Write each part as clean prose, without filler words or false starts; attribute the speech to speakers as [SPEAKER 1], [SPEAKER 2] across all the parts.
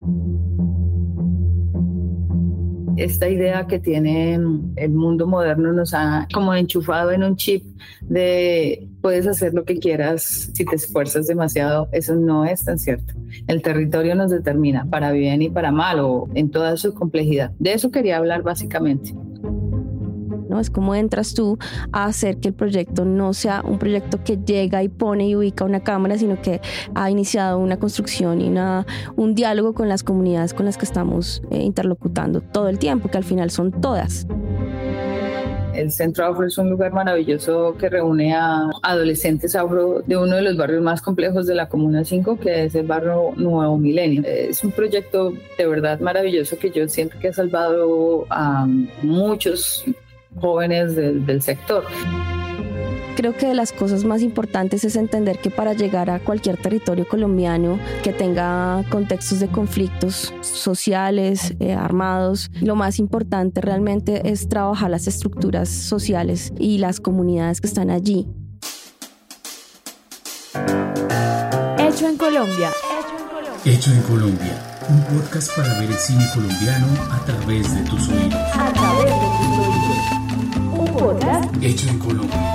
[SPEAKER 1] Esta idea que tiene el mundo moderno nos ha como enchufado en un chip de puedes hacer lo que quieras si te esfuerzas demasiado. Eso no es tan cierto. El territorio nos determina para bien y para mal o en toda su complejidad. De eso quería hablar básicamente.
[SPEAKER 2] ¿No? Es como entras tú a hacer que el proyecto no sea un proyecto que llega y pone y ubica una cámara, sino que ha iniciado una construcción y un diálogo con las comunidades con las que estamos interlocutando todo el tiempo, que al final son todas.
[SPEAKER 1] El Centro Afro es un lugar maravilloso que reúne a adolescentes afro de uno de los barrios más complejos de la Comuna 5, que es el barrio Nuevo Milenio. Es un proyecto de verdad maravilloso que yo siento que ha salvado a muchos jóvenes del sector.
[SPEAKER 2] Creo que de las cosas más importantes es entender que para llegar a cualquier territorio colombiano que tenga contextos de conflictos sociales, armados, lo más importante realmente es trabajar las estructuras sociales y las comunidades que están allí.
[SPEAKER 3] Hecho en Colombia.
[SPEAKER 4] Hecho en Colombia, un podcast para ver el cine colombiano a través de tus oídos.
[SPEAKER 3] A través de tus oídos. Un podcast
[SPEAKER 4] Hecho en Colombia.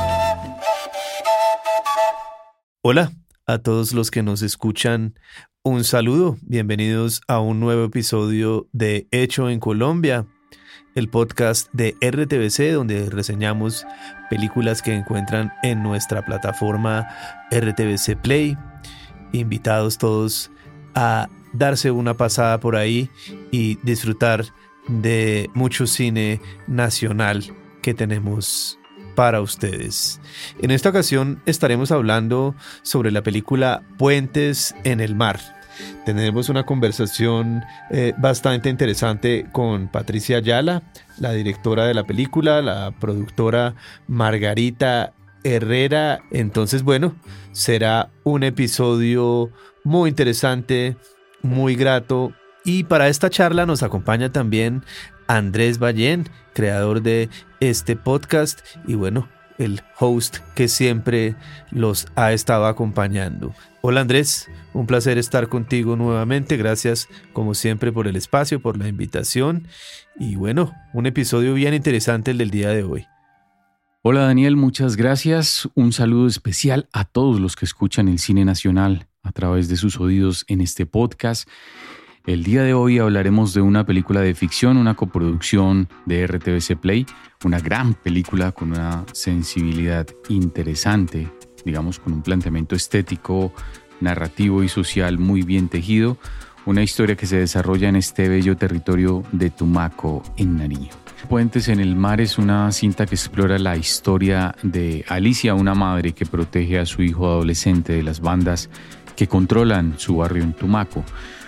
[SPEAKER 5] Hola a todos los que nos escuchan, un saludo, bienvenidos a un nuevo episodio de Hecho en Colombia, el podcast de RTVC donde reseñamos películas que encuentran en nuestra plataforma RTVC Play. Invitados todos a darse una pasada por ahí y disfrutar de mucho cine nacional que tenemos para ustedes. En esta ocasión estaremos hablando sobre la película Puentes en el Mar. Tenemos una conversación bastante interesante con Patricia Ayala, la directora de la película, la productora Margarita Herrera. Entonces, bueno, será un episodio muy interesante, muy grato. Y para esta charla nos acompaña también Andrés Ballén, creador de este podcast y bueno, el host que siempre los ha estado acompañando. Hola Andrés, un placer estar contigo nuevamente. Gracias como siempre por el espacio, por la invitación y bueno, un episodio bien interesante el del día de hoy.
[SPEAKER 6] Hola Daniel, muchas gracias. Un saludo especial a todos los que escuchan el cine nacional a través de sus oídos en este podcast. El día de hoy hablaremos de una película de ficción, una coproducción de RTVC Play, una gran película con una sensibilidad interesante, digamos con un planteamiento estético, narrativo y social muy bien tejido, una historia que se desarrolla en este bello territorio de Tumaco, en Nariño. Puentes en el Mar es una cinta que explora la historia de Alicia, una madre que protege a su hijo adolescente de las bandas que controlan su barrio en Tumaco.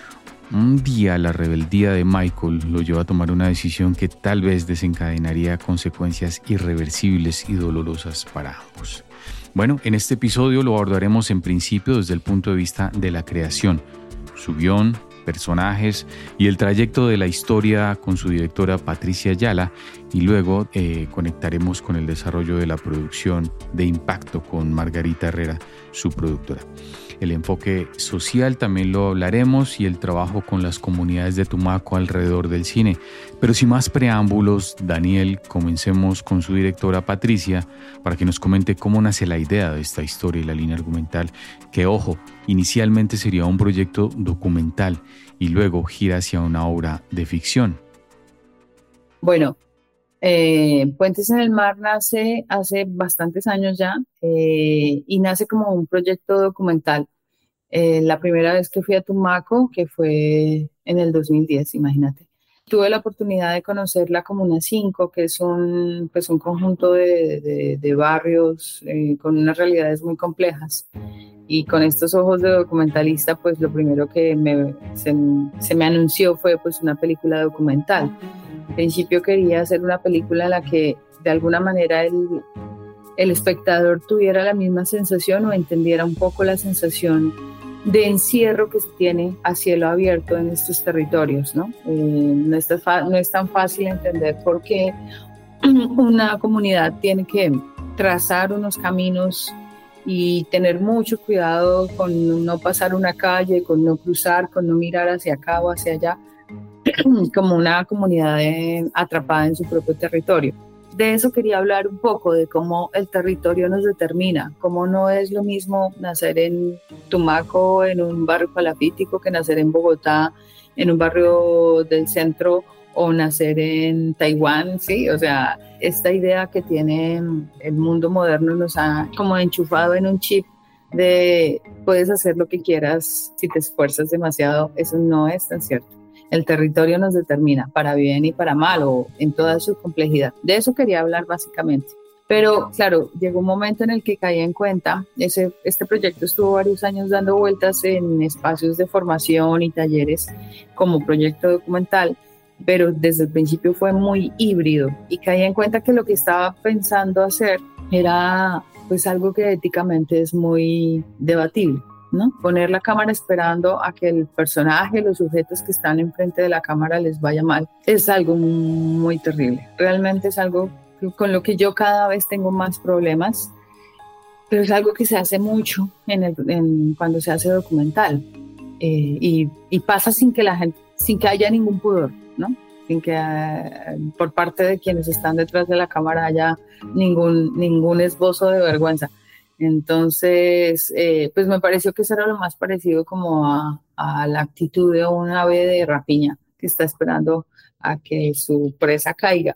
[SPEAKER 6] Un día la rebeldía de Michael lo lleva a tomar una decisión que tal vez desencadenaría consecuencias irreversibles y dolorosas para ambos. Bueno, en este episodio lo abordaremos en principio desde el punto de vista de la creación, su guión, personajes y el trayecto de la historia con su directora Patricia Ayala y luego conectaremos con el desarrollo de la producción de impacto con Margarita Herrera, su productora. El enfoque social también lo hablaremos y el trabajo con las comunidades de Tumaco alrededor del cine. Pero sin más preámbulos, Daniel, comencemos con su directora Patricia para que nos comente cómo nace la idea de esta historia y la línea argumental, que ojo, inicialmente sería un proyecto documental y luego gira hacia una obra de ficción.
[SPEAKER 1] Bueno, Puentes en el Mar nace hace bastantes años ya y nace como un proyecto documental. La primera vez que fui a Tumaco, que fue en el 2010, imagínate. Tuve la oportunidad de conocer la Comuna 5, que es un conjunto de barrios con unas realidades muy complejas. Y con estos ojos de documentalista, pues lo primero que se me anunció fue pues una película documental. En principio quería hacer una película en la que de alguna manera el espectador tuviera la misma sensación o entendiera un poco la sensación de encierro que se tiene a cielo abierto en estos territorios, ¿no? No es tan fácil entender por qué una comunidad tiene que trazar unos caminos y tener mucho cuidado con no pasar una calle, con no cruzar, con no mirar hacia acá o hacia allá, como una comunidad atrapada en su propio territorio. De eso quería hablar un poco, de cómo el territorio nos determina, cómo no es lo mismo nacer en Tumaco, en un barrio palafítico, que nacer en Bogotá, en un barrio del centro, o nacer en Taiwán, ¿sí? O sea, esta idea que tiene el mundo moderno nos ha como enchufado en un chip de puedes hacer lo que quieras si te esfuerzas demasiado. Eso no es tan cierto. El territorio nos determina para bien y para mal, o en toda su complejidad. De eso quería hablar básicamente. Pero claro, llegó un momento en el que caí en cuenta, este proyecto estuvo varios años dando vueltas en espacios de formación y talleres como proyecto documental, pero desde el principio fue muy híbrido, y caí en cuenta que lo que estaba pensando hacer era pues algo que éticamente es muy debatible, ¿no? Poner la cámara esperando a que el personaje, los sujetos que están enfrente de la cámara les vaya mal, es algo muy terrible. Realmente es algo con lo que yo cada vez tengo más problemas, pero es algo que se hace mucho cuando se hace documental, y pasa sin que haya ningún pudor, ¿no? Sin que por parte de quienes están detrás de la cámara haya ningún esbozo de vergüenza. Entonces, pues me pareció que eso era lo más parecido como a la actitud de un ave de rapiña que está esperando a que su presa caiga.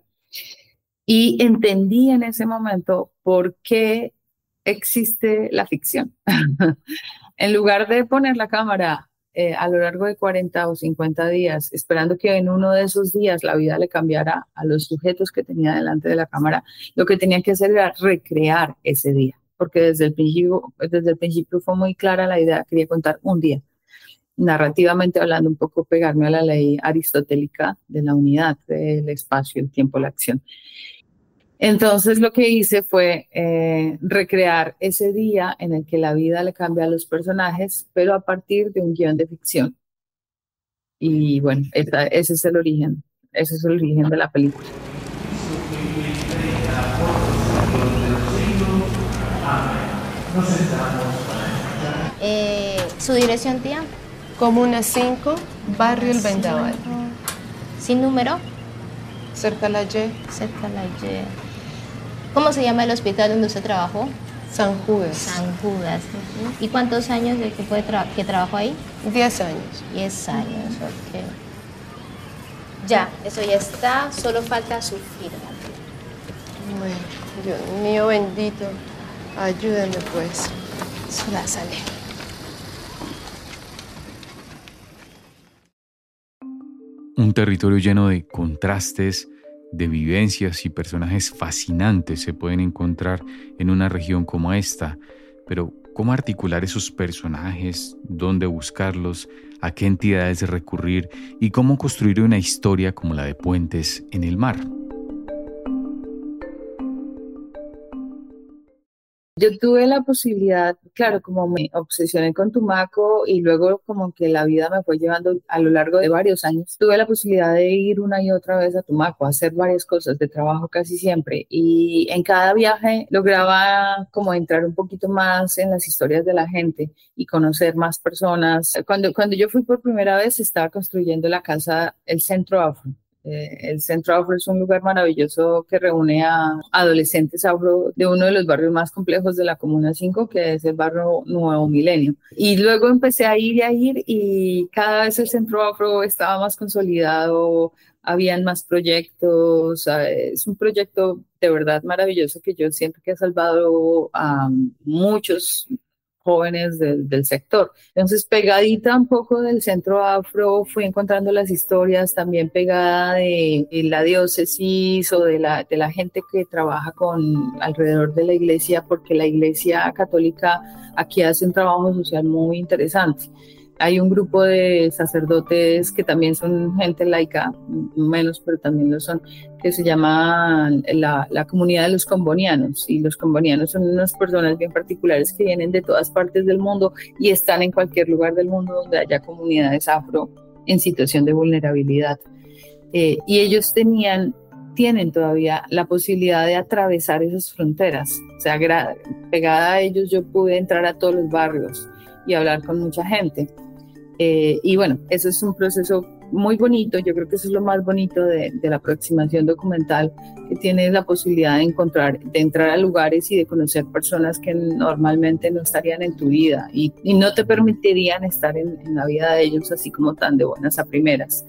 [SPEAKER 1] Y entendí en ese momento por qué existe la ficción. En lugar de poner la cámara a lo largo de 40 o 50 días, esperando que en uno de esos días la vida le cambiara a los sujetos que tenía delante de la cámara, lo que tenía que hacer era recrear ese día, porque desde el principio fue muy clara la idea, quería contar un día. Narrativamente hablando, un poco pegarme a la ley aristotélica de la unidad del espacio, el tiempo, la acción. Entonces lo que hice fue recrear ese día en el que la vida le cambia a los personajes, pero a partir de un guión de ficción. Y bueno, ese es el origen de la película.
[SPEAKER 7] ¿Su dirección, tía?
[SPEAKER 8] Comuna 5, Barrio El Vendaval.
[SPEAKER 7] ¿Sin número?
[SPEAKER 8] Cerca a la Y.
[SPEAKER 7] Cerca a la Y. ¿Cómo se llama el hospital donde usted trabajó?
[SPEAKER 8] San Judas.
[SPEAKER 7] San Judas. ¿Y cuántos años de que trabajó ahí?
[SPEAKER 8] 10 años.
[SPEAKER 7] 10 años, ok. Ya, eso ya está, solo falta su firma.
[SPEAKER 8] Bueno, Dios mío bendito, ayúdeme pues.
[SPEAKER 7] Sola sale.
[SPEAKER 6] Un territorio lleno de contrastes, de vivencias y personajes fascinantes se pueden encontrar en una región como esta. Pero, ¿cómo articular esos personajes? ¿Dónde buscarlos? ¿A qué entidades recurrir? ¿Y cómo construir una historia como la de Puentes en el Mar?
[SPEAKER 1] Yo tuve la posibilidad, claro, como me obsesioné con Tumaco y luego como que la vida me fue llevando a lo largo de varios años, tuve la posibilidad de ir una y otra vez a Tumaco, a hacer varias cosas de trabajo casi siempre, y en cada viaje lograba como entrar un poquito más en las historias de la gente y conocer más personas. Cuando yo fui por primera vez, estaba construyendo la casa, el Centro Afro. El Centro Afro es un lugar maravilloso que reúne a adolescentes afro de uno de los barrios más complejos de la Comuna 5, que es el barrio Nuevo Milenio. Y luego empecé a ir y cada vez el Centro Afro estaba más consolidado, habían más proyectos. Es un proyecto de verdad maravilloso que yo siento que ha salvado a muchos jóvenes del sector. Entonces, pegadita un poco del Centro Afro, fui encontrando las historias también pegada de la diócesis o de la gente que trabaja alrededor de la iglesia, porque la iglesia católica aquí hace un trabajo social muy interesante. Hay un grupo de sacerdotes que también son gente laica, menos, pero también lo son, que se llama la comunidad de los combonianos. Y los combonianos son unas personas bien particulares que vienen de todas partes del mundo y están en cualquier lugar del mundo donde haya comunidades afro en situación de vulnerabilidad. Y ellos tenían tienen todavía la posibilidad de atravesar esas fronteras. O sea, pegada a ellos yo pude entrar a todos los barrios y hablar con mucha gente. Y bueno, eso es un proceso muy bonito. Yo creo que eso es lo más bonito de la aproximación documental, que tienes la posibilidad de entrar a lugares y de conocer personas que normalmente no estarían en tu vida y no te permitirían estar en la vida de ellos así como tan de buenas a primeras.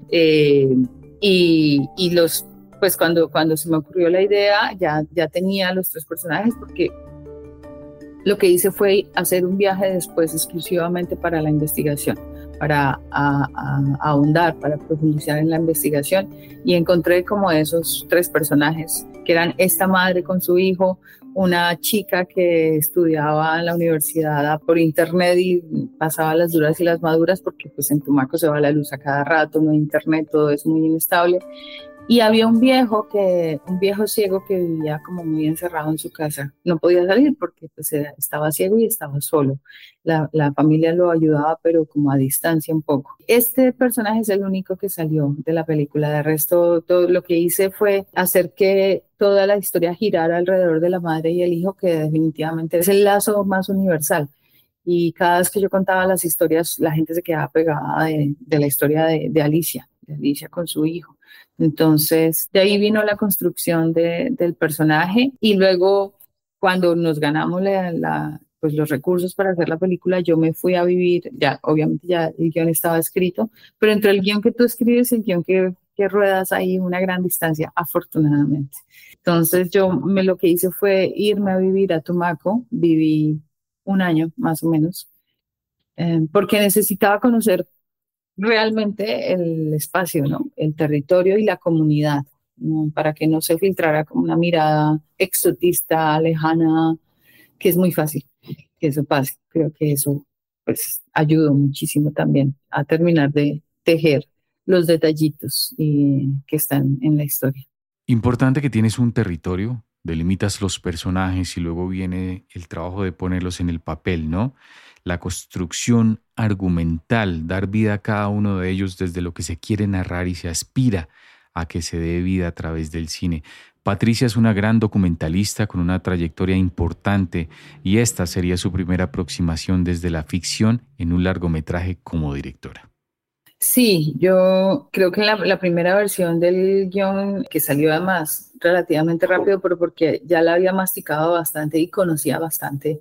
[SPEAKER 1] Pues cuando se me ocurrió la idea, ya tenía los 3 personajes, porque lo que hice fue hacer un viaje después exclusivamente para la investigación, para ahondar, para profundizar en la investigación, y encontré como esos 3 personajes, que eran esta madre con su hijo, una chica que estudiaba en la universidad por internet y pasaba las duras y las maduras, porque pues en Tumaco se va la luz a cada rato, no hay internet, todo es muy inestable. Y había un viejo ciego que vivía como muy encerrado en su casa. No podía salir porque pues, estaba ciego y estaba solo. La familia lo ayudaba, pero como a distancia un poco. Este personaje es el único que salió de la película. De resto, todo lo que hice fue hacer que toda la historia girara alrededor de la madre y el hijo, que definitivamente es el lazo más universal. Y cada vez que yo contaba las historias, la gente se quedaba pegada de la historia de Alicia con su hijo. Entonces, de ahí vino la construcción del personaje, y luego cuando nos ganamos pues los recursos para hacer la película, yo me fui a vivir, ya obviamente ya el guión estaba escrito, pero entre el guión que tú escribes y el guión que ruedas hay una gran distancia, afortunadamente. Entonces lo que hice fue irme a vivir a Tumaco, viví 1 año más o menos, porque necesitaba conocer realmente el espacio, ¿no? El territorio y la comunidad, ¿no? Para que no se filtrara como una mirada exotista, lejana, que es muy fácil que eso pase. Creo que eso pues ayudó muchísimo también a terminar de tejer los detallitos que están en la historia.
[SPEAKER 6] Importante que tienes un territorio, delimitas los personajes y luego viene el trabajo de ponerlos en el papel, ¿no? La construcción argumental, dar vida a cada uno de ellos desde lo que se quiere narrar y se aspira a que se dé vida a través del cine. Patricia es una gran documentalista con una trayectoria importante, y esta sería su primera aproximación desde la ficción en un largometraje como directora.
[SPEAKER 1] Sí, yo creo que la primera versión del guión, que salió además relativamente rápido, pero porque ya la había masticado bastante y conocía bastante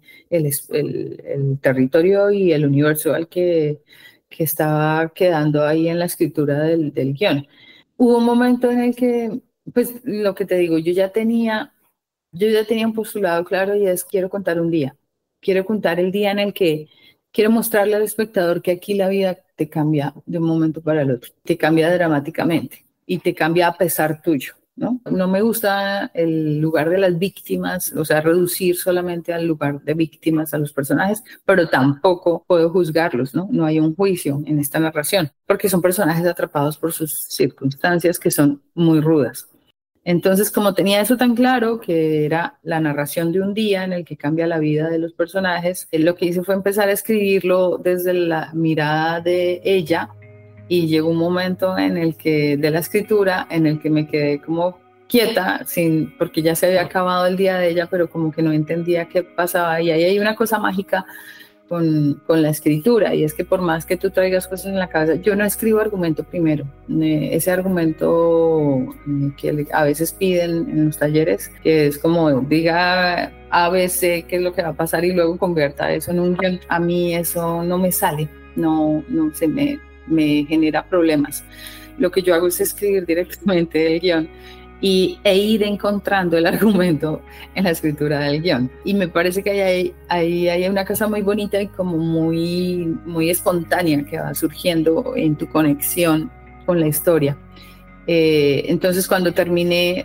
[SPEAKER 1] el territorio y el universo al que estaba quedando ahí en la escritura del guión. Hubo un momento en el que, pues lo que te digo, yo ya tenía un postulado claro, y es: quiero contar un día. Quiero contar el día en el que quiero mostrarle al espectador que aquí la vida te cambia de un momento para el otro, te cambia dramáticamente y te cambia a pesar tuyo, ¿no? No me gusta el lugar de las víctimas, o sea, reducir solamente al lugar de víctimas a los personajes, pero tampoco puedo juzgarlos, ¿no? No hay un juicio en esta narración, porque son personajes atrapados por sus circunstancias que son muy rudas. Entonces, como tenía eso tan claro, que era la narración de un día en el que cambia la vida de los personajes, lo que hice fue empezar a escribirlo desde la mirada de ella, y llegó un momento de la escritura en el que me quedé como quieta, porque ya se había acabado el día de ella, pero como que no entendía qué pasaba. Y ahí hay una cosa mágica con la escritura, y es que por más que tú traigas cosas en la cabeza, yo no escribo argumento primero. Ese argumento que a veces piden en los talleres, que es como diga A, B, C, qué es lo que va a pasar, y luego convierta eso en un guión. A mí eso no me sale, no se me genera problemas. Lo que yo hago es escribir directamente el guión e ir encontrando el argumento en la escritura del guión. Y me parece que ahí hay una cosa muy bonita y como muy, muy espontánea que va surgiendo en tu conexión con la historia. Entonces cuando terminé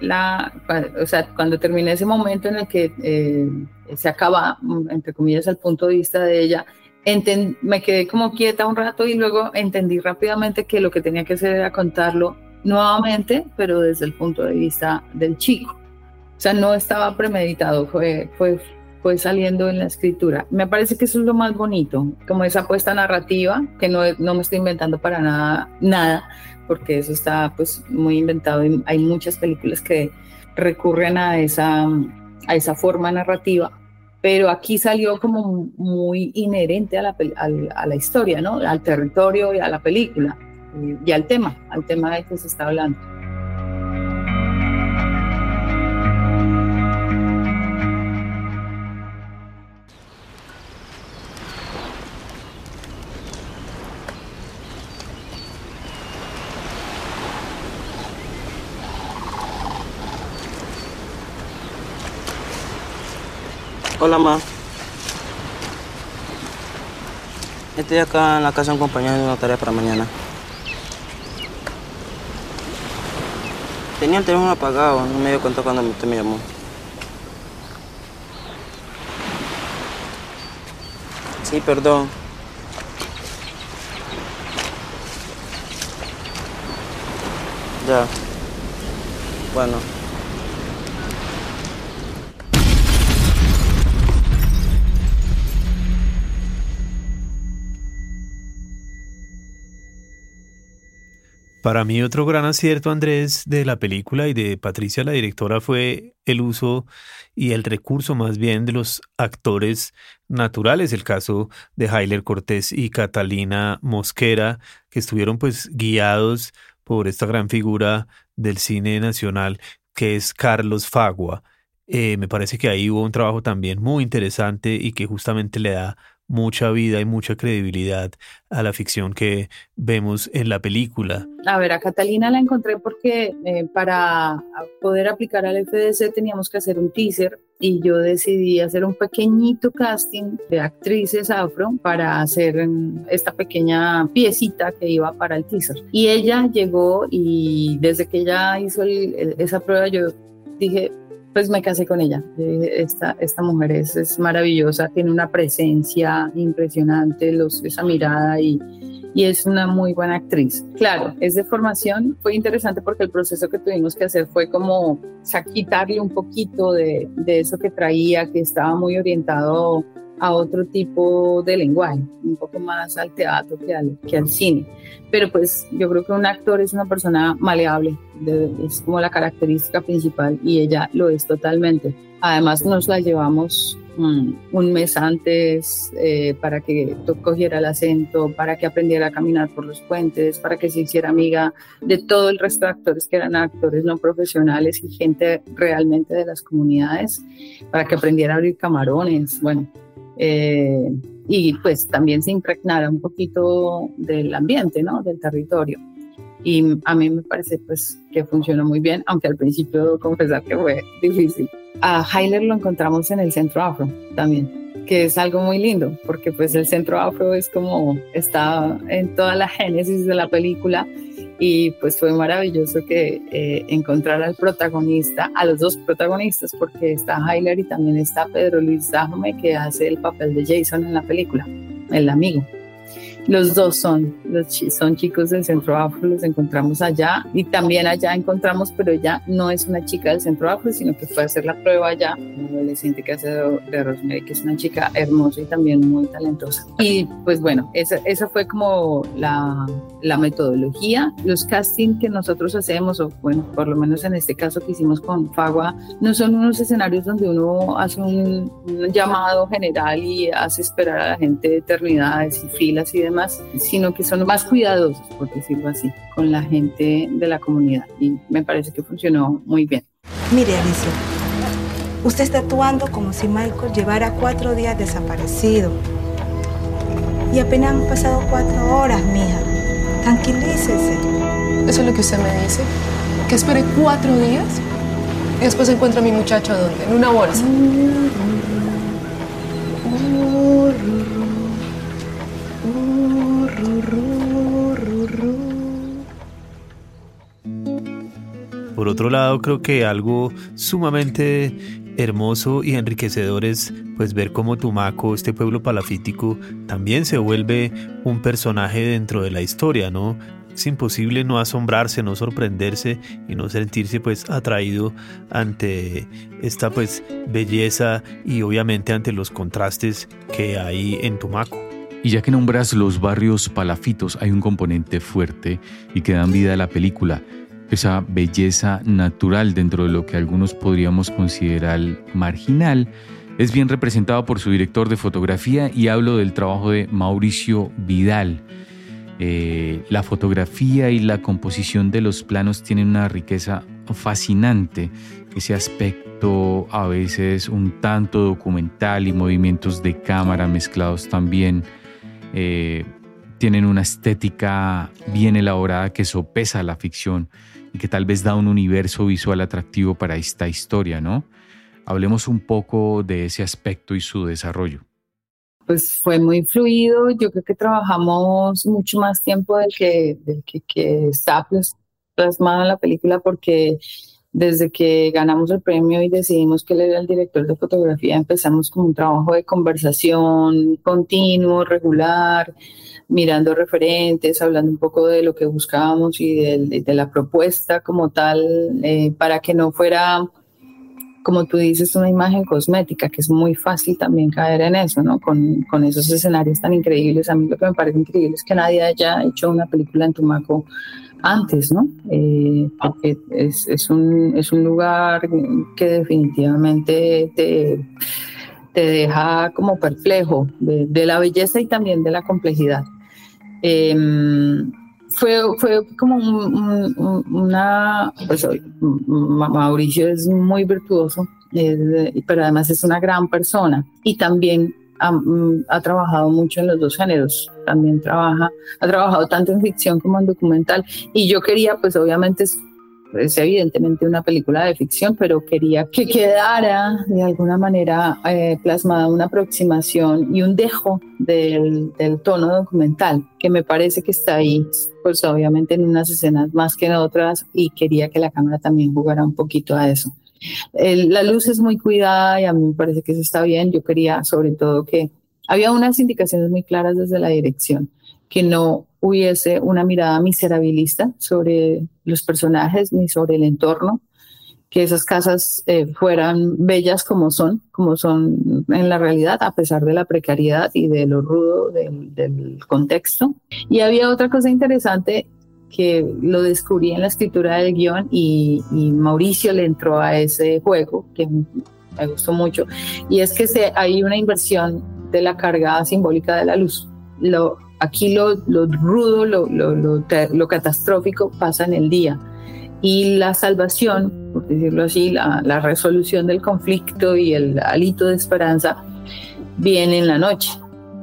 [SPEAKER 1] ese momento en el que se acaba, entre comillas, el punto de vista de ella, me quedé como quieta un rato, y luego entendí rápidamente que lo que tenía que hacer era contarlo nuevamente, pero desde el punto de vista del chico. O sea, no estaba premeditado, fue fue saliendo en la escritura. Me parece que eso es lo más bonito, como esa apuesta narrativa, que no me estoy inventando para nada, porque eso está pues muy inventado y hay muchas películas que recurren a esa forma narrativa, pero aquí salió como muy inherente a la historia, ¿no? Al territorio y a la película y al tema del que se está hablando.
[SPEAKER 9] Hola, ma. Estoy acá en la casa de un compañero de una tarea para mañana. Tenía el teléfono apagado, no me dio cuenta cuando usted me llamó. Sí, perdón. Ya. Bueno.
[SPEAKER 5] Para mí otro gran acierto, Andrés, de la película y de Patricia, la directora, fue el uso y el recurso más bien de los actores naturales. El caso de Hayler Cortés y Catalina Mosquera, que estuvieron pues guiados por esta gran figura del cine nacional, que es Carlos Fagua. Me parece que ahí hubo un trabajo también muy interesante y que justamente le da mucha vida y mucha credibilidad a la ficción que vemos en la película.
[SPEAKER 1] A ver, a Catalina la encontré porque para poder aplicar al FDC teníamos que hacer un teaser y yo decidí hacer un pequeñito casting de actrices afro para hacer esta pequeña piecita que iba para el teaser. Y ella llegó y desde que ella hizo esa prueba yo dije, pues me casé con ella. Esta mujer es maravillosa, tiene una presencia impresionante, esa mirada y es una muy buena actriz. Claro, es de formación, fue interesante porque el proceso que tuvimos que hacer fue como quitarle un poquito de eso que traía, que estaba muy orientado a otro tipo de lenguaje, un poco más al teatro que al cine. Pero pues yo creo que un actor es una persona maleable, es como la característica principal y ella lo es totalmente. Además nos la llevamos un mes antes para que cogiera el acento, para que aprendiera a caminar por los puentes, para que se hiciera amiga de todo el resto de actores que eran actores no profesionales y gente realmente de las comunidades, para que aprendiera a abrir camarones, bueno. Y pues también se impregnara un poquito del ambiente, ¿no? Del territorio. Y a mí me parece pues que funcionó muy bien, aunque al principio debo confesar que fue difícil. A Hayler lo encontramos en el Centro Afro también, que es algo muy lindo, porque pues el Centro Afro es como está en toda la génesis de la película y pues fue maravilloso que encontrar al protagonista, a los dos protagonistas, porque está Hayler y también está Pedro Luis Dajome, que hace el papel de Jason en la película, el amigo. Los dos son chicos del Centro Afro, los encontramos allá y también allá encontramos, pero ella no es una chica del Centro Afro, sino que fue a hacer la prueba allá, una adolescente que hace de Rosemary, que es una chica hermosa y también muy talentosa. Y pues bueno, esa fue como la metodología. Los castings que nosotros hacemos, o bueno, por lo menos en este caso que hicimos con Fagua, no son unos escenarios donde uno hace un llamado general y hace esperar a la gente eternidades y filas y demás, sino que son más cuidadosos, por decirlo así, con la gente de la comunidad y me parece que funcionó muy bien.
[SPEAKER 10] Mire, Alicia, usted está actuando como si Michael llevara 4 días desaparecido y apenas han pasado 4 horas, mija. Tranquilícese.
[SPEAKER 8] ¿Eso es lo que usted me dice? ¿Que espere 4 días? Y después encuentro a mi muchacho, ¿dónde? En una bolsa.
[SPEAKER 5] Por otro lado, creo que algo sumamente hermoso y enriquecedor es pues ver cómo Tumaco, este pueblo palafítico, también se vuelve un personaje dentro de la historia, ¿no? es imposible no asombrarse, no sorprenderse y no sentirse pues atraído ante esta pues belleza y obviamente ante los contrastes que hay en Tumaco.
[SPEAKER 6] Y ya que nombras los barrios palafitos, hay un componente fuerte y que dan vida a la película, esa belleza natural dentro de lo que algunos podríamos considerar marginal. Es bien representado por su director de fotografía y hablo del trabajo de Mauricio Vidal. La fotografía y la composición de los planos tienen una riqueza fascinante. Ese aspecto a veces un tanto documental y movimientos de cámara mezclados también tienen una estética bien elaborada que sopesa la ficción y que tal vez da un universo visual atractivo para esta historia, ¿no? Hablemos un poco de ese aspecto y su desarrollo.
[SPEAKER 1] Pues fue muy fluido. Yo creo que trabajamos mucho más tiempo del que está plasmado en la película, porque desde que ganamos el premio y decidimos que él era el director de fotografía, empezamos con un trabajo de conversación continuo, regular, mirando referentes, hablando un poco de lo que buscábamos y de la propuesta como tal, para que no fuera, como tú dices, una imagen cosmética, que es muy fácil también caer en eso, ¿no? Con esos escenarios tan increíbles. A mí lo que me parece increíble es que nadie haya hecho una película en Tumaco antes, ¿no? Porque es un lugar que definitivamente te deja como perplejo de la belleza y también de la complejidad. Fue como pues Mauricio es muy virtuoso, pero además es una gran persona y también ha trabajado mucho en los dos géneros. También ha trabajado tanto en ficción como en documental, y yo quería, pues obviamente es evidentemente una película de ficción, pero quería que quedara de alguna manera plasmada una aproximación y un dejo del tono documental, que me parece que está ahí, pues obviamente en unas escenas más que en otras, y quería que la cámara también jugara un poquito a eso. La luz es muy cuidada y a mí me parece que eso está bien. Yo quería sobre todo que había unas indicaciones muy claras desde la dirección, que no hubiese una mirada miserabilista sobre los personajes ni sobre el entorno, que esas casas fueran bellas como son en la realidad, a pesar de la precariedad y de lo rudo del contexto. Y había otra cosa interesante que lo descubrí en la escritura del guión, y Mauricio le entró a ese juego que me gustó mucho, y es que hay una inversión de la carga simbólica de la luz. Aquí lo rudo, lo catastrófico pasa en el día, y la salvación, por decirlo así, la resolución del conflicto y el hálito de esperanza viene en la noche.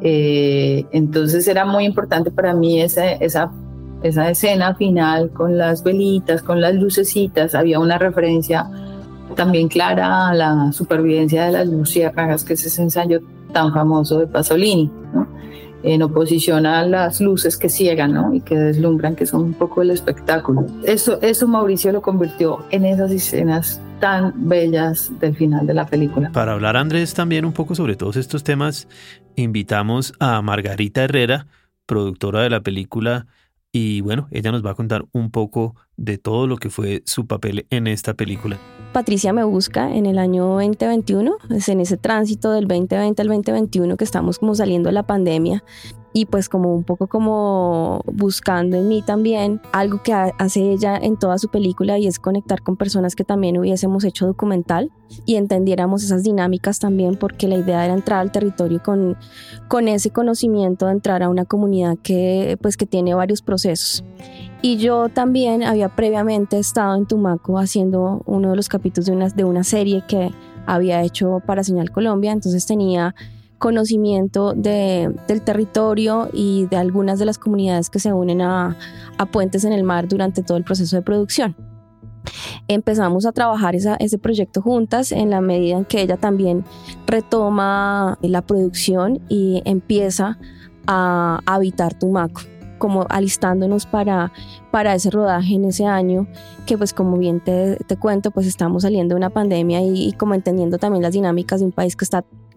[SPEAKER 1] Entonces era muy importante para mí esa escena final con las velitas, con las lucecitas. Había una referencia también clara a la supervivencia de las luciérnagas, que es ese ensayo tan famoso de Pasolini, ¿no? En oposición a las luces que ciegan, ¿no? Y que deslumbran, que son un poco el espectáculo. Eso Mauricio lo convirtió en esas escenas tan bellas del final de la película.
[SPEAKER 5] Para hablar, Andrés, también un poco sobre todos estos temas, invitamos a Margarita Herrera, productora de la película, y bueno, ella nos va a contar un poco de todo lo que fue su papel en esta película.
[SPEAKER 2] Patricia me busca en el año 2021, es en ese tránsito del 2020 al 2021 que estamos como saliendo de la pandemia, y pues como un poco como buscando en mí también algo que hace ella en toda su película, y es conectar con personas que también hubiésemos hecho documental y entendiéramos esas dinámicas también, porque la idea era entrar al territorio con ese conocimiento de entrar a una comunidad que tiene varios procesos. Y yo también había previamente estado en Tumaco haciendo uno de los capítulos de una serie que había hecho para Señal Colombia, entonces tenía conocimiento del territorio y de algunas de las comunidades que se unen a Puentes en el Mar durante todo el proceso de producción. Empezamos a trabajar ese proyecto juntas, en la medida en que ella también retoma la producción y empieza a habitar Tumaco, como alistándonos para ese rodaje en ese año, que pues como bien te cuento, pues estamos saliendo de una pandemia y como entendiendo también las dinámicas de un país que está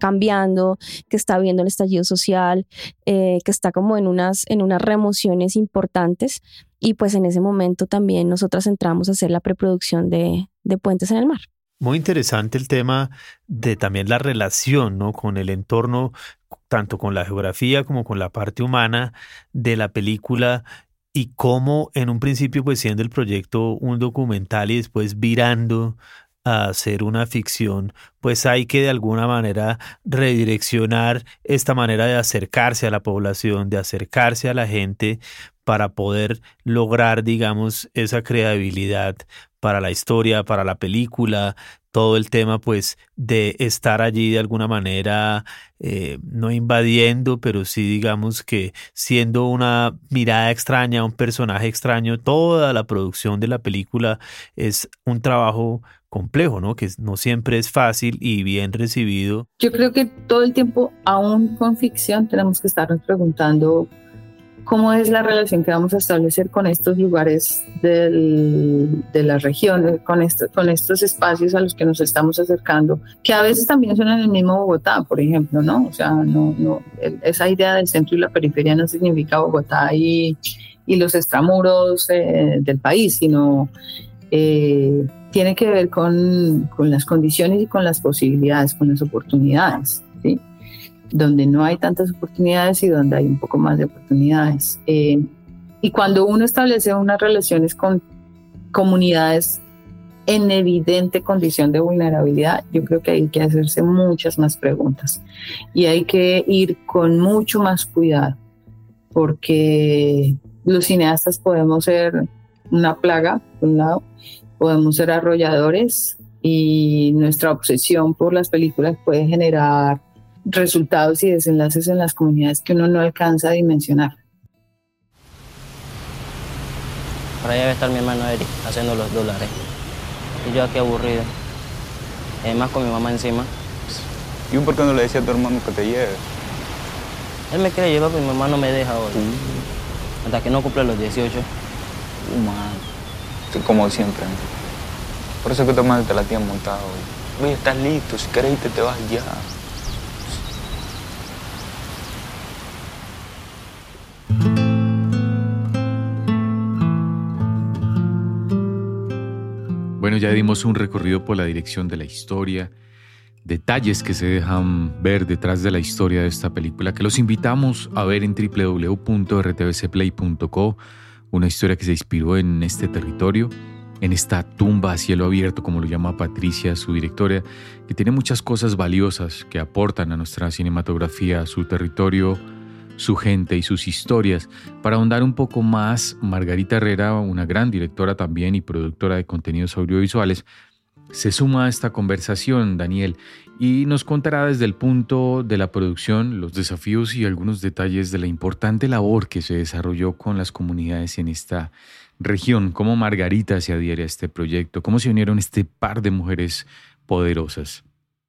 [SPEAKER 2] cambiando, que está viendo el estallido social, que está como en unas remociones importantes. Y pues en ese momento también nosotras entramos a hacer la preproducción de Puentes en el Mar.
[SPEAKER 5] Muy interesante el tema de también la relación, ¿no?, con el entorno, tanto con la geografía como con la parte humana de la película, y cómo en un principio, pues siendo el proyecto un documental y después virando a ser una ficción, pues hay que de alguna manera redireccionar esta manera de acercarse a la población, de acercarse a la gente, para poder lograr, digamos, esa credibilidad para la historia, para la película, todo el tema pues de estar allí de alguna manera, no invadiendo, pero sí digamos que siendo una mirada extraña, un personaje extraño. Toda la producción de la película es un trabajo complejo, ¿no?, que no siempre es fácil y bien recibido.
[SPEAKER 1] Yo creo que todo el tiempo, aún con ficción, tenemos que estarnos preguntando cómo es la relación que vamos a establecer con estos lugares de la región, con estos espacios a los que nos estamos acercando, que a veces también son en el mismo Bogotá, por ejemplo, ¿no? O sea, esa idea del centro y la periferia no significa Bogotá y los extramuros del país, sino tiene que ver con las condiciones y con las posibilidades, con las oportunidades, ¿sí? Donde no hay tantas oportunidades y donde hay un poco más de oportunidades. Y cuando uno establece unas relaciones con comunidades en evidente condición de vulnerabilidad, yo creo que hay que hacerse muchas más preguntas y hay que ir con mucho más cuidado, porque los cineastas podemos ser una plaga, por un lado, podemos ser arrolladores, y nuestra obsesión por las películas puede generar resultados y desenlaces en las comunidades que uno no alcanza a dimensionar.
[SPEAKER 9] Por allá debe estar mi hermano Eric haciendo los dólares. Y yo aquí aburrido. Además con mi mamá encima.
[SPEAKER 11] ¿Y por qué no le decía a tu hermano que te lleve?
[SPEAKER 9] Él me quiere llevar, pero mi mamá no me deja ahora. Hasta que no cumple los 18.
[SPEAKER 11] Man. Sí, como siempre. Por eso que tu hermano te la tiene montado. Oye, estás listo. Si quieres irte, te vas ya.
[SPEAKER 6] Bueno, ya dimos un recorrido por la dirección de la historia, detalles que se dejan ver detrás de la historia de esta película, que los invitamos a ver en www.rtvcplay.co, una historia que se inspiró en este territorio, en esta tumba a cielo abierto, como lo llama Patricia, su directora, que tiene muchas cosas valiosas que aportan a nuestra cinematografía, su territorio, su gente y sus historias. Para ahondar un poco más, Margarita Herrera, una gran directora también y productora de contenidos audiovisuales, se suma a esta conversación, Daniel, y nos contará desde el punto de la producción los desafíos y algunos detalles de la importante labor que se desarrolló con las comunidades en esta región, cómo Margarita se adhiere a este proyecto, cómo se unieron este par de mujeres poderosas.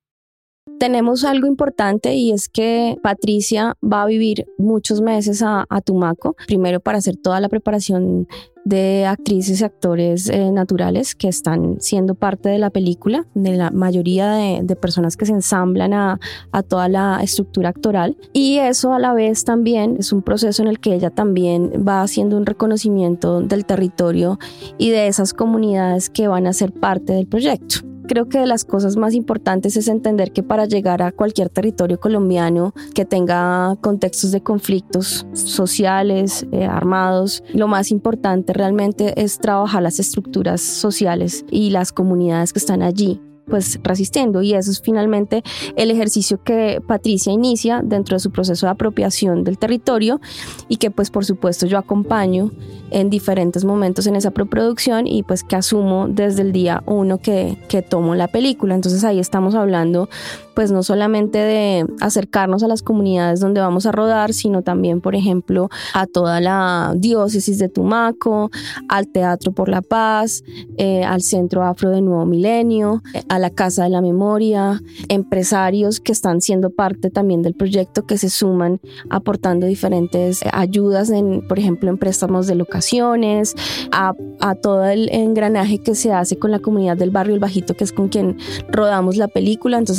[SPEAKER 2] Tenemos algo importante, y es que Patricia va a vivir muchos meses a Tumaco, primero para hacer toda la preparación de actrices y actores naturales que están siendo parte de la película, de la mayoría de personas que se ensamblan a toda la estructura actoral, y eso a la vez también es un proceso en el que ella también va haciendo un reconocimiento del territorio y de esas comunidades que van a ser parte del proyecto. Creo que de las cosas más importantes es entender que para llegar a cualquier territorio colombiano que tenga contextos de conflictos sociales, armados, lo más importante realmente es trabajar las estructuras sociales y las comunidades que están allí, pues resistiendo, y eso es finalmente el ejercicio que Patricia inicia dentro de su proceso de apropiación del territorio, y que pues por supuesto yo acompaño en diferentes momentos en esa preproducción, y pues que asumo desde el día 1 que tomo la película. Entonces ahí estamos hablando pues no solamente de acercarnos a las comunidades donde vamos a rodar, sino también, por ejemplo, a toda la diócesis de Tumaco, al Teatro por la Paz, al Centro Afro de Nuevo Milenio, a la Casa de la Memoria, empresarios que están siendo parte también del proyecto, que se suman aportando diferentes ayudas, por ejemplo, en préstamos de locaciones, a todo el engranaje que se hace con la comunidad del barrio El Bajito, que es con quien rodamos la película. Entonces ahí hay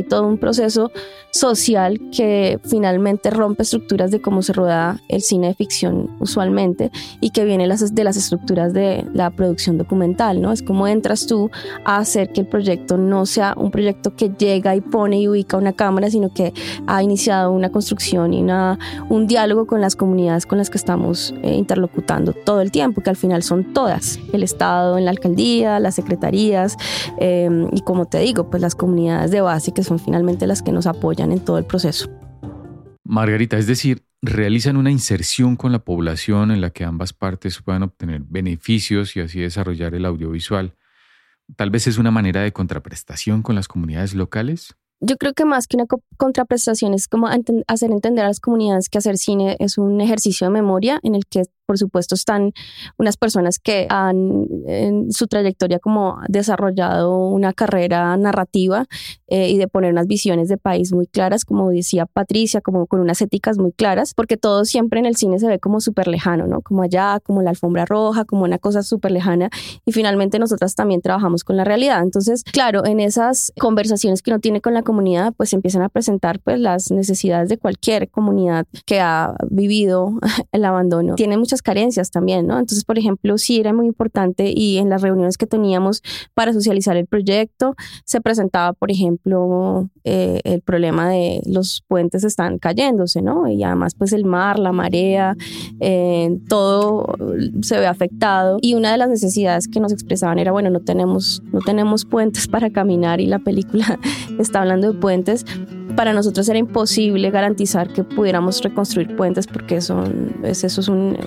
[SPEAKER 2] todo un proceso social que finalmente rompe estructuras de cómo se rueda el cine de ficción usualmente y que viene de las estructuras de la producción documental, ¿no? Es como entras tú a hacer que el proyecto no sea un proyecto que llega y pone y ubica una cámara, sino que ha iniciado una construcción y un diálogo con las comunidades con las que estamos interlocutando todo el tiempo, que al final son todas, el Estado en la alcaldía, las secretarías y como te digo, pues las comunidades de base que son finalmente las que nos apoyan en todo el proceso.
[SPEAKER 6] Margarita, es decir, realizan una inserción con la población en la que ambas partes puedan obtener beneficios y así desarrollar el audiovisual. Tal vez es una manera de contraprestación con las comunidades locales.
[SPEAKER 2] Yo creo que más que una contraprestación es como hacer entender a las comunidades que hacer cine es un ejercicio de memoria en el que por supuesto están unas personas que han en su trayectoria como desarrollado una carrera narrativa y de poner unas visiones de país muy claras, como decía Patricia, como con unas éticas muy claras, porque todo siempre en el cine se ve como súper lejano, ¿no? Como allá, como la alfombra roja, como una cosa súper lejana y finalmente nosotras también trabajamos con la realidad. Entonces, claro, en esas conversaciones que uno tiene con la comunidad, pues se empiezan a presentar pues las necesidades de cualquier comunidad que ha vivido el abandono. Tiene muchas carencias también, ¿no? Entonces, por ejemplo, sí era muy importante y en las reuniones que teníamos para socializar el proyecto se presentaba, por ejemplo, el problema de los puentes están cayéndose, ¿no? Y además pues el mar, la marea, todo se ve afectado y una de las necesidades que nos expresaban era, bueno, no tenemos puentes para caminar y la película está hablando de puentes. Para nosotros era imposible garantizar que pudiéramos reconstruir puentes porque eso es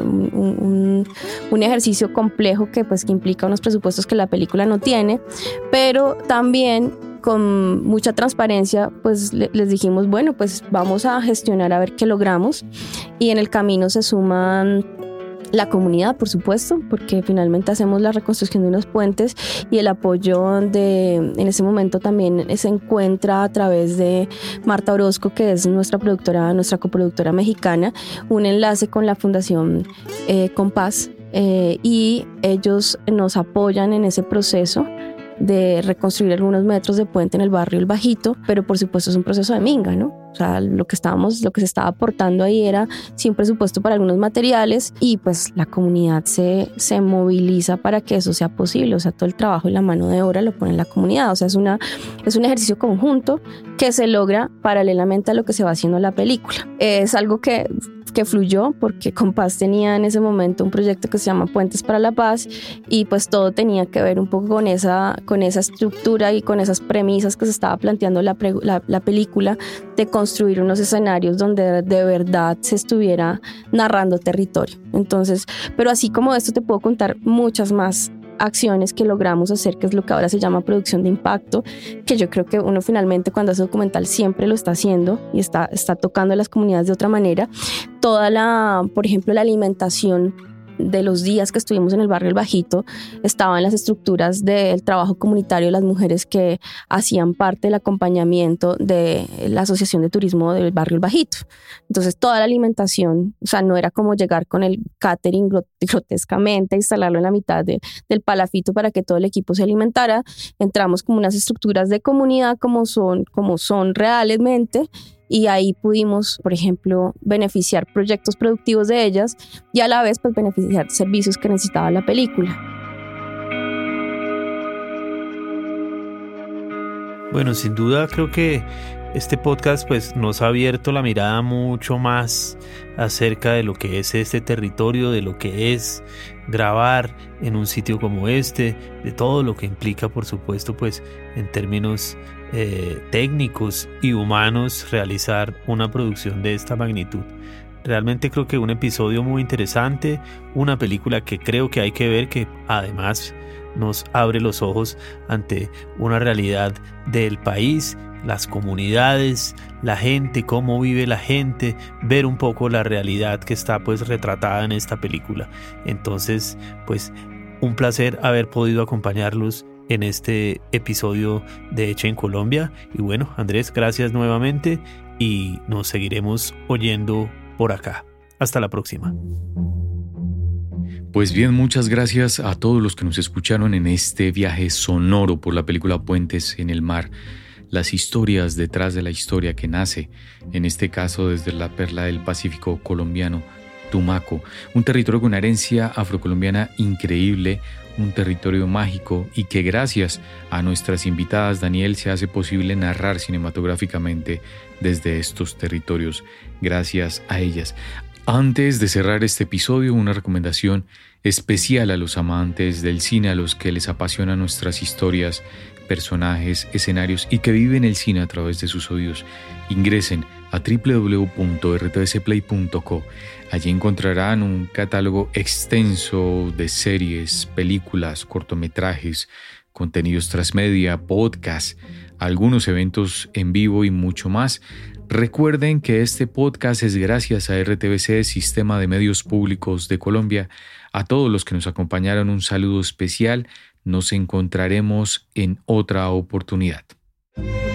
[SPEAKER 2] un ejercicio complejo que implica unos presupuestos que la película no tiene, pero también con mucha transparencia pues les dijimos, bueno, pues vamos a gestionar a ver qué logramos y en el camino se suman la comunidad, por supuesto, porque finalmente hacemos la reconstrucción de unos puentes y el apoyo en ese momento también se encuentra a través de Marta Orozco, que es nuestra coproductora mexicana, un enlace con la Fundación Compás y ellos nos apoyan en ese proceso de reconstruir algunos metros de puente en el barrio El Bajito, pero por supuesto es un proceso de minga, ¿no? O sea, lo que se estaba aportando ahí era sin presupuesto para algunos materiales y pues la comunidad se moviliza para que eso sea posible, o sea, todo el trabajo y la mano de obra lo pone la comunidad, o sea, es un ejercicio conjunto que se logra paralelamente a lo que se va haciendo en la película. Es algo que fluyó porque Compás tenía en ese momento un proyecto que se llama Puentes para la Paz y pues todo tenía que ver un poco con esa estructura y con esas premisas que se estaba planteando la película de construir unos escenarios donde de verdad se estuviera narrando territorio. Entonces, pero así como esto te puedo contar muchas más acciones que logramos hacer, que es lo que ahora se llama producción de impacto, que yo creo que uno finalmente cuando hace documental siempre lo está haciendo y está tocando a las comunidades de otra manera. Por ejemplo, la alimentación de los días que estuvimos en el barrio El Bajito estaba en las estructuras del trabajo comunitario de las mujeres que hacían parte del acompañamiento de la Asociación de Turismo del barrio El Bajito. Entonces toda la alimentación, o sea, no era como llegar con el catering grotescamente, instalarlo en la mitad del palafito para que todo el equipo se alimentara. Entramos como unas estructuras de comunidad como son realmente. Y ahí pudimos, por ejemplo, beneficiar proyectos productivos de ellas y a la vez pues beneficiar servicios que necesitaba la película.
[SPEAKER 5] Bueno, sin duda creo que este podcast pues nos ha abierto la mirada mucho más acerca de lo que es este territorio, de lo que es grabar en un sitio como este, de todo lo que implica, por supuesto, pues en términos técnicos y humanos realizar una producción de esta magnitud. Realmente creo que un episodio muy interesante, una película que creo que hay que ver, que además nos abre los ojos ante una realidad del país, las comunidades, la gente, cómo vive la gente, ver un poco la realidad que está pues retratada en esta película. Entonces, pues un placer haber podido acompañarlos en este episodio de Hecho en Colombia. Y bueno, Andrés, gracias nuevamente y nos seguiremos oyendo por acá. Hasta la próxima.
[SPEAKER 6] Pues bien, muchas gracias a todos los que nos escucharon en este viaje sonoro por la película Puentes en el Mar. las historias detrás de la historia que nace, en este caso desde la perla del Pacífico colombiano, Tumaco, un territorio con una herencia afrocolombiana increíble, un territorio mágico y que gracias a nuestras invitadas, Daniel, se hace posible narrar cinematográficamente desde estos territorios. Gracias a ellas. Antes de cerrar este episodio, una recomendación especial a los amantes del cine, a los que les apasionan nuestras historias, personajes, escenarios y que viven el cine a través de sus oídos. Ingresen a www.rtvcplay.co. Allí encontrarán un catálogo extenso de series, películas, cortometrajes, contenidos transmedia, podcasts, algunos eventos en vivo y mucho más. Recuerden que este podcast es gracias a RTVC, Sistema de Medios Públicos de Colombia. A todos los que nos acompañaron, un saludo especial. Nos encontraremos en otra oportunidad.